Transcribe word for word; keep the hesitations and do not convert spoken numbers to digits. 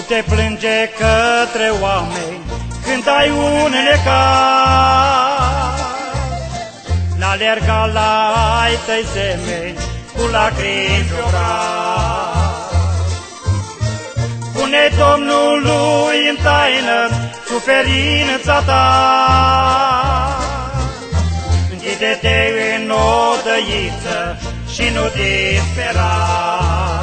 te plânge către oameni când ai un necaz. N-alerga la ai tăi semeni cu lacrimi pe obraz. Pune Domnului în taină suferința ta, închide-te în o dăiță și nu dispera.